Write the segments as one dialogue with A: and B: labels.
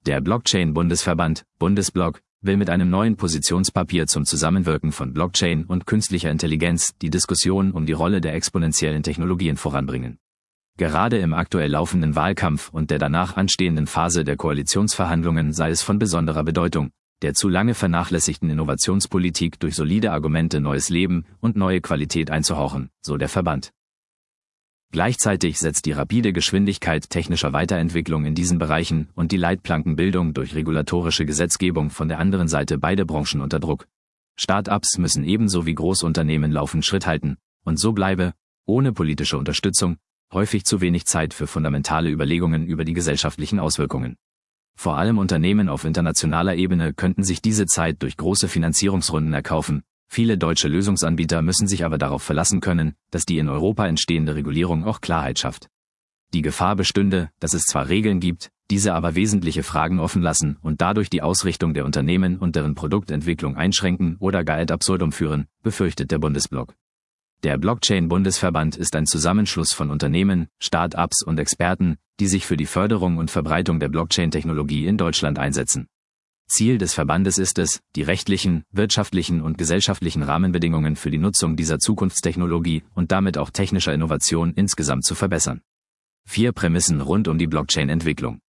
A: Der Blockchain-Bundesverband, Bundesblock, will mit einem neuen Positionspapier zum Zusammenwirken von Blockchain und künstlicher Intelligenz die Diskussion um die Rolle der exponentiellen Technologien voranbringen. Gerade im aktuell laufenden Wahlkampf und der danach anstehenden Phase der Koalitionsverhandlungen sei es von besonderer Bedeutung, der zu lange vernachlässigten Innovationspolitik durch solide Argumente neues Leben und neue Qualität einzuhauchen, so der Verband. Gleichzeitig setzt die rapide Geschwindigkeit technischer Weiterentwicklung in diesen Bereichen und die Leitplankenbildung durch regulatorische Gesetzgebung von der anderen Seite beide Branchen unter Druck. Start-ups müssen ebenso wie Großunternehmen laufend Schritt halten, und so bleibe, ohne politische Unterstützung, häufig zu wenig Zeit für fundamentale Überlegungen über die gesellschaftlichen Auswirkungen. Vor allem Unternehmen auf internationaler Ebene könnten sich diese Zeit durch große Finanzierungsrunden erkaufen. Viele deutsche Lösungsanbieter müssen sich aber darauf verlassen können, dass die in Europa entstehende Regulierung auch Klarheit schafft. Die Gefahr bestünde, dass es zwar Regeln gibt, diese aber wesentliche Fragen offen lassen und dadurch die Ausrichtung der Unternehmen und deren Produktentwicklung einschränken oder gar ad absurdum führen, befürchtet der Bundesblock. Der Blockchain-Bundesverband ist ein Zusammenschluss von Unternehmen, Start-ups und Experten, die sich für die Förderung und Verbreitung der Blockchain-Technologie in Deutschland einsetzen. Ziel des Verbandes ist es, die rechtlichen, wirtschaftlichen und gesellschaftlichen Rahmenbedingungen für die Nutzung dieser Zukunftstechnologie und damit auch technischer Innovation insgesamt zu verbessern. 4 Prämissen rund um die Blockchain-Entwicklung.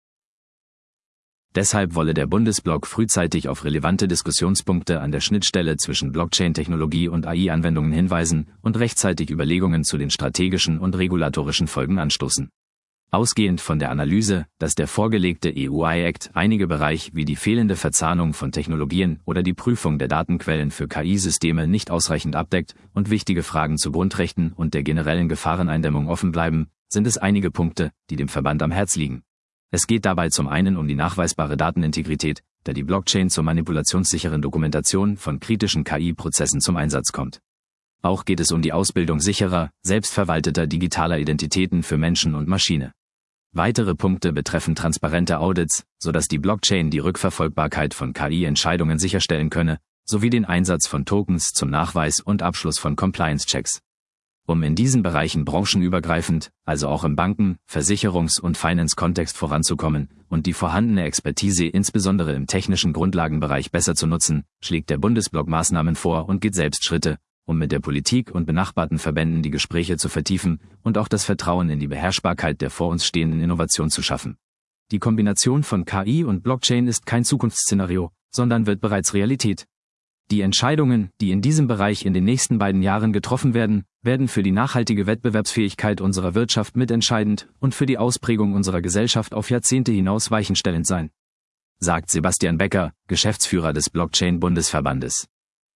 A: Deshalb wolle der Bundesblock frühzeitig auf relevante Diskussionspunkte an der Schnittstelle zwischen Blockchain-Technologie und AI-Anwendungen hinweisen und rechtzeitig Überlegungen zu den strategischen und regulatorischen Folgen anstoßen. Ausgehend von der Analyse, dass der vorgelegte EU-AI-Act einige Bereiche wie die fehlende Verzahnung von Technologien oder die Prüfung der Datenquellen für KI-Systeme nicht ausreichend abdeckt und wichtige Fragen zu Grundrechten und der generellen Gefahreneindämmung offen bleiben, sind es einige Punkte, die dem Verband am Herz liegen. Es geht dabei zum einen um die nachweisbare Datenintegrität, da die Blockchain zur manipulationssicheren Dokumentation von kritischen KI-Prozessen zum Einsatz kommt. Auch geht es um die Ausbildung sicherer, selbstverwalteter digitaler Identitäten für Menschen und Maschine. Weitere Punkte betreffen transparente Audits, sodass die Blockchain die Rückverfolgbarkeit von KI-Entscheidungen sicherstellen könne, sowie den Einsatz von Tokens zum Nachweis und Abschluss von Compliance-Checks. Um in diesen Bereichen branchenübergreifend, also auch im Banken-, Versicherungs- und Finance-Kontext voranzukommen und die vorhandene Expertise insbesondere im technischen Grundlagenbereich besser zu nutzen, schlägt der Bundesblock Maßnahmen vor und geht selbst Schritte, um mit der Politik und benachbarten Verbänden die Gespräche zu vertiefen und auch das Vertrauen in die Beherrschbarkeit der vor uns stehenden Innovation zu schaffen. Die Kombination von KI und Blockchain ist kein Zukunftsszenario, sondern wird bereits Realität. Die Entscheidungen, die in diesem Bereich in den nächsten 2 Jahren getroffen werden, werden für die nachhaltige Wettbewerbsfähigkeit unserer Wirtschaft mitentscheidend und für die Ausprägung unserer Gesellschaft auf Jahrzehnte hinaus weichenstellend sein, sagt Sebastian Becker, Geschäftsführer des Blockchain-Bundesverbandes.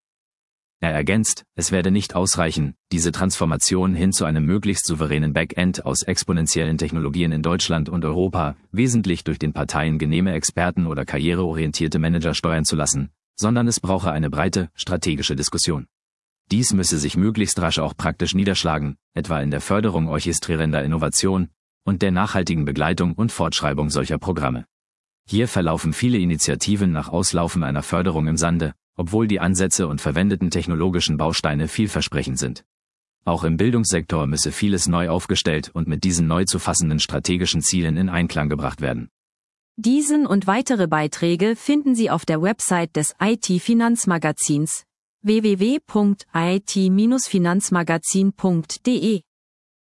A: Er ergänzt, es werde nicht ausreichen, diese Transformation hin zu einem möglichst souveränen Backend aus exponentiellen Technologien in Deutschland und Europa, wesentlich durch den Parteien genehme Experten oder karriereorientierte Manager steuern zu lassen, sondern es brauche eine breite, strategische Diskussion. Dies müsse sich möglichst rasch auch praktisch niederschlagen, etwa in der Förderung orchestrierender Innovation und der nachhaltigen Begleitung und Fortschreibung solcher Programme. Hier verlaufen viele Initiativen nach Auslaufen einer Förderung im Sande, obwohl die Ansätze und verwendeten technologischen Bausteine vielversprechend sind. Auch im Bildungssektor müsse vieles neu aufgestellt und mit diesen neu zu fassenden strategischen Zielen in Einklang gebracht werden.
B: Diesen und weitere Beiträge finden Sie auf der Website des IT-Finanzmagazins www.it-finanzmagazin.de.